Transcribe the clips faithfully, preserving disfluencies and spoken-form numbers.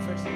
first.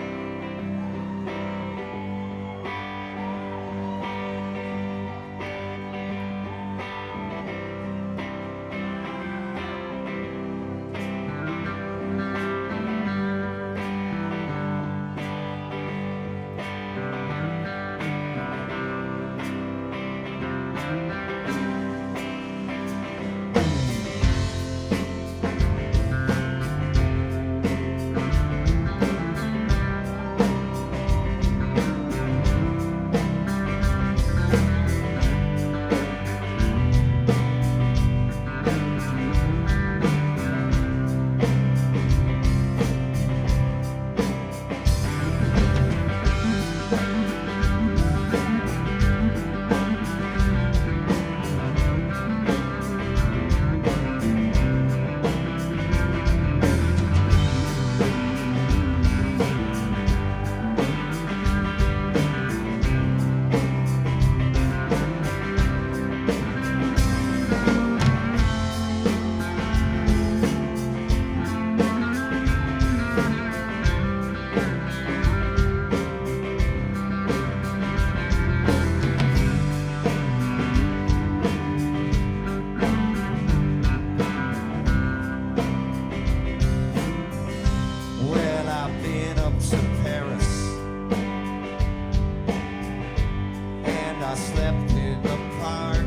I slept in the park,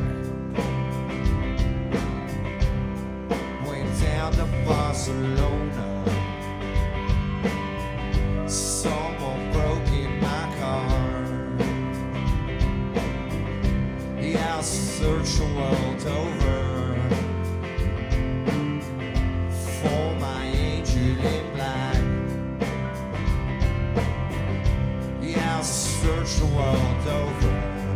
went down to Barcelona. Someone broke in my car. Yeah, I searched the world over for my angel in black. Yeah, I searched the world over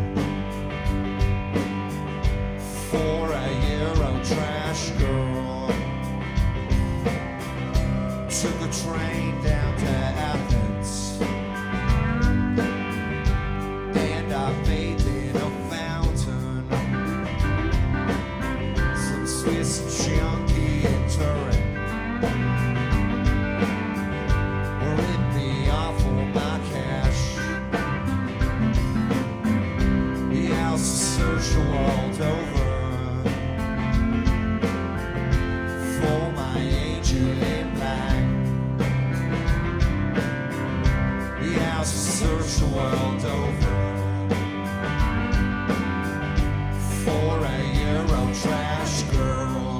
for a Euro trash girl. Took a train down to Athens, and I bathed in a fountain. Some Swiss junkie in Turin ripped me off for my cash. Yeah, I'll search the world over for my angel in black. Yeah, I'll search the world over for a Euro trash girl.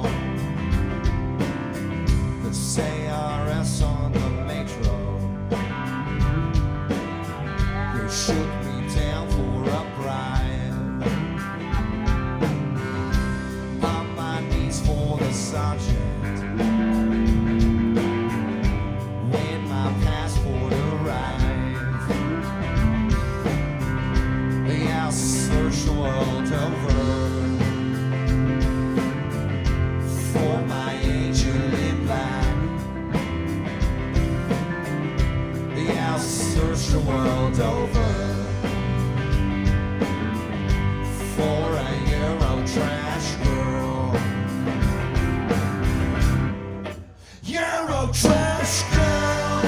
The C R S on the metro, they shook me down for a bribe. On my knees for the sergeant when my passport arrived. Yeah, I'll search the world over for my angel in black. Yeah, I'll search the world over for a Euro trash girl. Euro trash girl.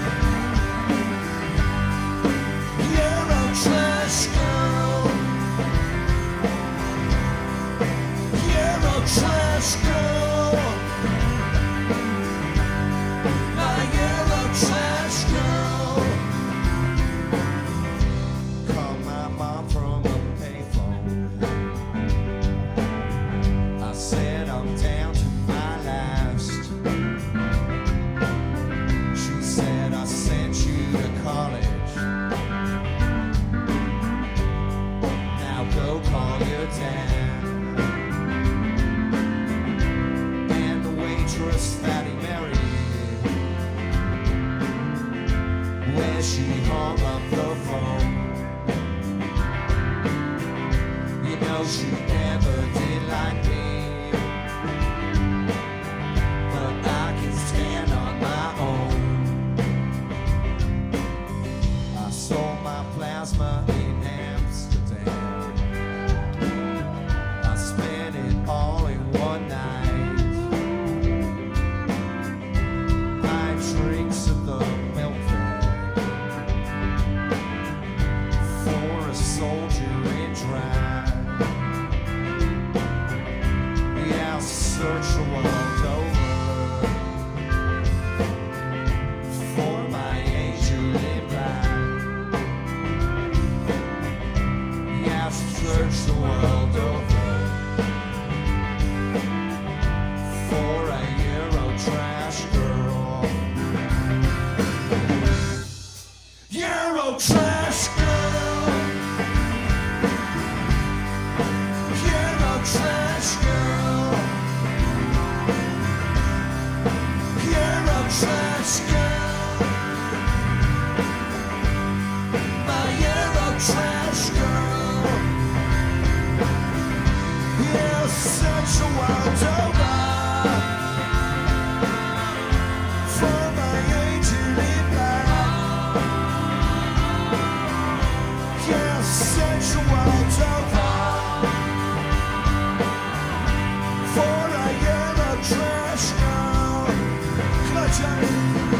Euro trash girl. Euro trash girl. My Euro trash girl. Call my mom from a payphone. I said I'm down to my last. She said I sent you to college. Now go call your dad. And the waitress that he married, where she hung up the phone. You know she never did like me, but I can stand on my own. I sold my plasma in Amsterdam. I spent it all in one night. Five drinks of the milk fat, world over for a Euro trash girl. Euro trash girl. Euro trash girl. Euro trash girl. My Euro trash girl. You're such a wild over for my angel in black. You're such a wild over for a Euro trash girl. Come on, Johnny.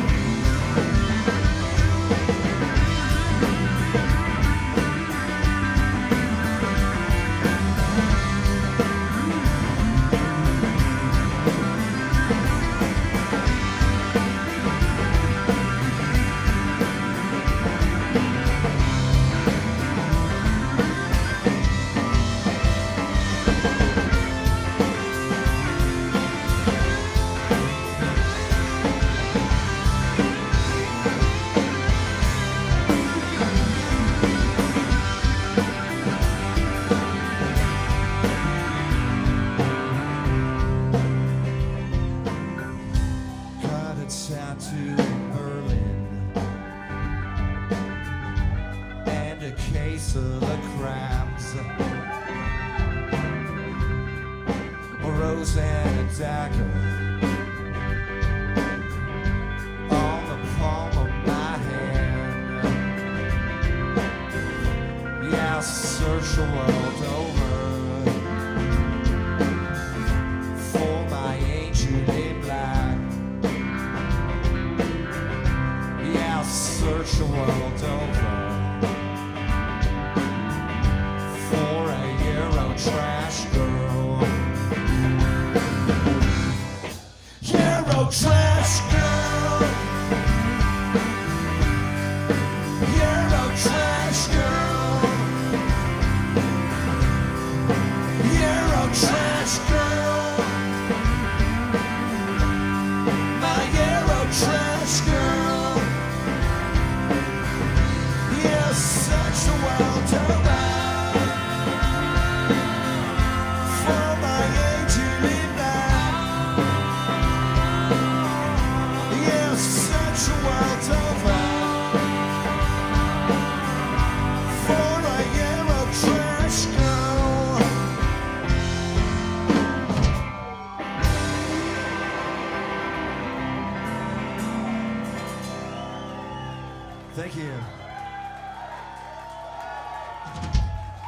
Got a tattoo in Berlin and a case of the crabs, a rose and a dagger on the palm of my hand. Yeah, I'll search the world over for my angel in black. Yeah, I'll search the world over for a Euro trash girl. Euro trash girl. Euro trash girl. Euro trash girl. My Euro trash girl. You're such a wild over for my angel in black. You're such a wild over for a Euro trash girl. Thank you.